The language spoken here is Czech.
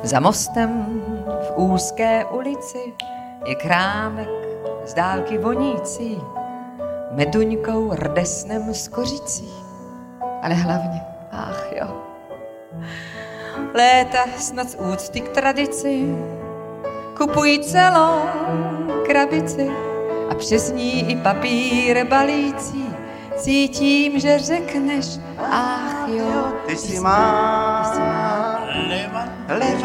Za mostem v úzké ulici je krámek z dálky vonící meduňkou, rdesnem z kořicí. Ale hlavně, ach jo, léta snad z úcty k tradici kupují celou krabici a přes ní i papír balící. Cítím, že řekneš, ach jo, ty si má leva.